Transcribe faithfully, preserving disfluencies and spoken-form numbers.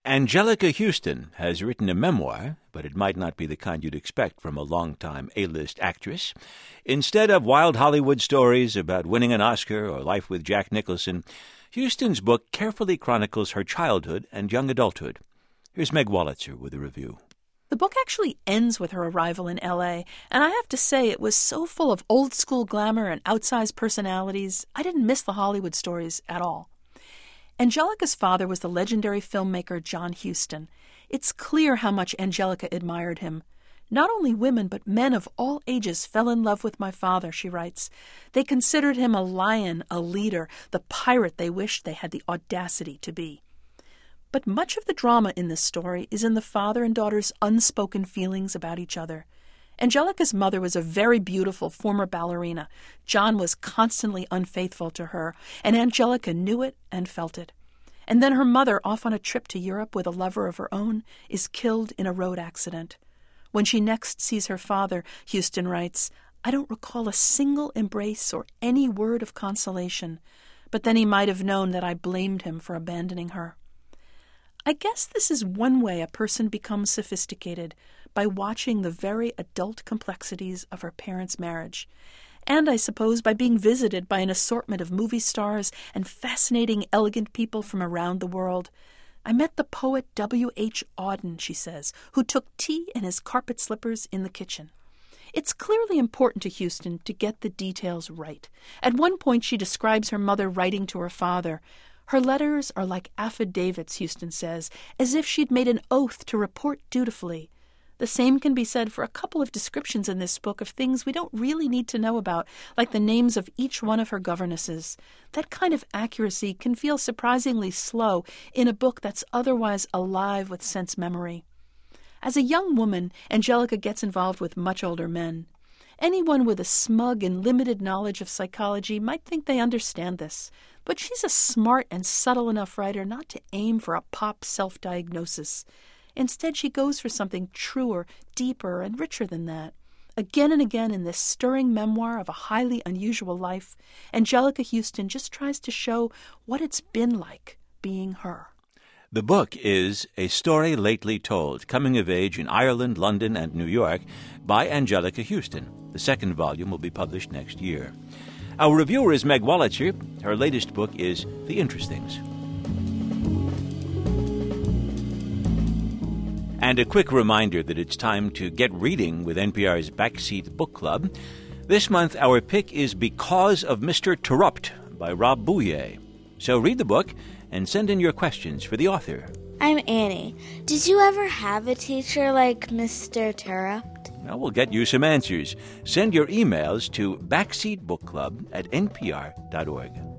Anjelica Huston has written a memoir, but it might not be the kind you'd expect from a longtime A-list actress. Instead of wild Hollywood stories about winning an Oscar or life with Jack Nicholson, Huston's book carefully chronicles her childhood and young adulthood. Here's Meg Wolitzer with a review. The book actually ends with her arrival in L A, and I have to say it was so full of old-school glamour and outsized personalities, I didn't miss the Hollywood stories at all. Anjelica's father was the legendary filmmaker John Huston. It's clear how much Anjelica admired him. Not only women, but men of all ages fell in love with my father, she writes. They considered him a lion, a leader, the pirate they wished they had the audacity to be. But much of the drama in this story is in the father and daughter's unspoken feelings about each other. Anjelica's mother was a very beautiful former ballerina. John was constantly unfaithful to her, and Anjelica knew it and felt it. And then her mother, off on a trip to Europe with a lover of her own, is killed in a road accident. When she next sees her father, Huston writes, I don't recall a single embrace or any word of consolation, but then he might have known that I blamed him for abandoning her. I guess this is one way a person becomes sophisticated, by watching the very adult complexities of her parents' marriage. And I suppose by being visited by an assortment of movie stars and fascinating, elegant people from around the world. I met the poet W H Auden, she says, who took tea in his carpet slippers in the kitchen. It's clearly important to Huston to get the details right. At one point she describes her mother writing to her father. Her letters are like affidavits, Huston says, as if she'd made an oath to report dutifully. The same can be said for a couple of descriptions in this book of things we don't really need to know about, like the names of each one of her governesses. That kind of accuracy can feel surprisingly slow in a book that's otherwise alive with sense memory. As a young woman, Anjelica gets involved with much older men. Anyone with a smug and limited knowledge of psychology might think they understand this, but she's a smart and subtle enough writer not to aim for a pop self-diagnosis. Instead, she goes for something truer, deeper, and richer than that. Again and again in this stirring memoir of a highly unusual life, Anjelica Huston just tries to show what it's been like being her. The book is A Story Lately Told, coming of age in Ireland, London, and New York by Anjelica Huston. The second volume will be published next year. Our reviewer is Meg Wolitzer. Her latest book is The Interestings. And a quick reminder that it's time to get reading with N P R's Backseat Book Club. This month, our pick is Because of Mister Terrupt by Rob Bouyer. So read the book and send in your questions for the author. I'm Annie. Did you ever have a teacher like Mister Terrupt? Now we'll get you some answers. Send your emails to backseatbookclub at n p r dot org.